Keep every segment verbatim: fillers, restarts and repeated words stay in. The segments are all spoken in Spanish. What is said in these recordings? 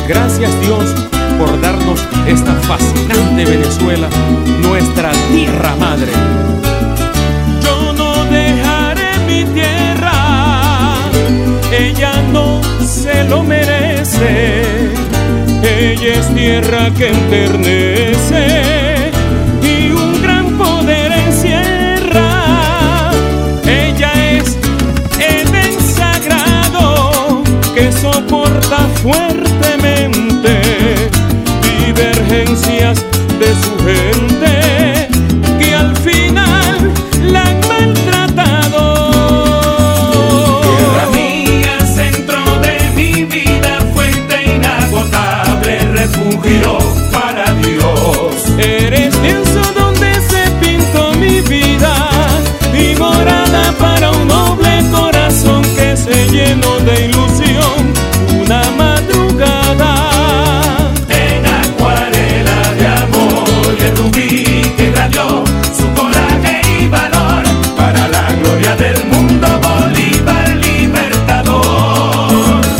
Gracias Dios por darnos esta fascinante Venezuela, nuestra tierra madre. Yo no dejaré mi tierra, ella no se lo merece. Ella es tierra que enternece y un gran poder encierra. Ella es Edén sagrado que soporta fuertemente divergencias de su gente que al final la han maltratado. Tierra mía, centro de mi vida, fuente inagotable, refugio para Dios. Eres lienzo donde se pintó mi vida y morada para un noble corazón que se llenó de ilusión una madrugada. En acuarela de amor y el rubí que irradió su coraje y valor para la gloria del mundo, Bolívar libertador.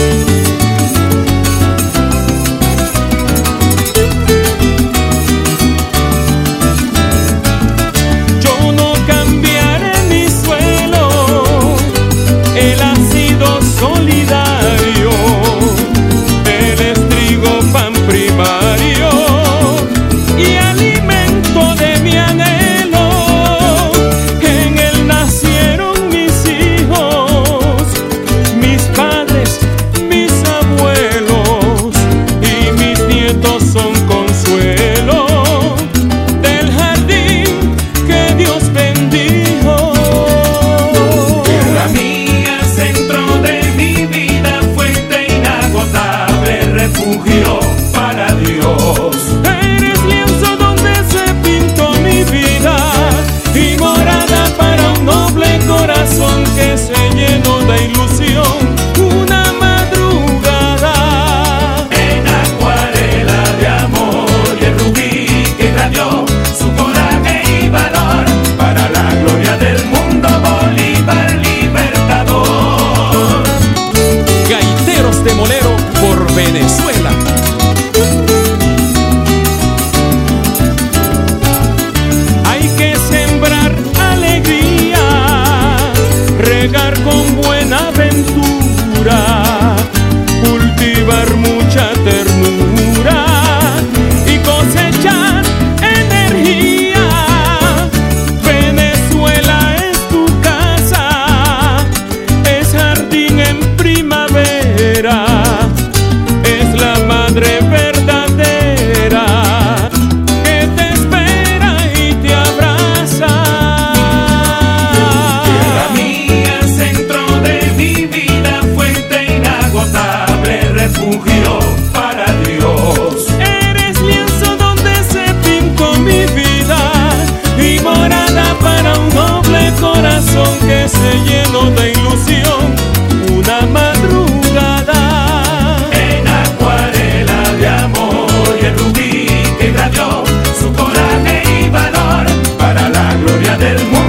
Yo no cambiaré mi suelo, él ha sido solidario, él es trigo, pan primario y alimento de mi anhelo. En él nacieron mis hijos, mis padres, mis abuelos y mis nietos son consuelo del jardín que Dios bendijo. Tierra mía, centro de mi vida, fuente inagotable, refugio para Dios. Eres lienzo donde se pintó mi vida y morada para un noble corazón que se llenó de ilusión una madrugada. En acuarela de amor y el rubí que irradió su coraje y valor para la gloria del mundo, Bolívar libertador. Gaiteros de Molero por Venezuela. Hay que sembrar alegría, regar con buena ventura, cultivar mucha ternura y cosechar energía. Venezuela es tu casa, es jardín en primavera, es la madre verdadera que te espera y te abraza. Tierra mía, centro de mi vida, fuente inagotable, refugio para Dios. Eres lienzo donde se pintó mi vida y morada para un noble corazón que se llenó de ilusión una madrugada. En acuarela de amor y el rubí que irradió su coraje y valor para la gloria del mundo.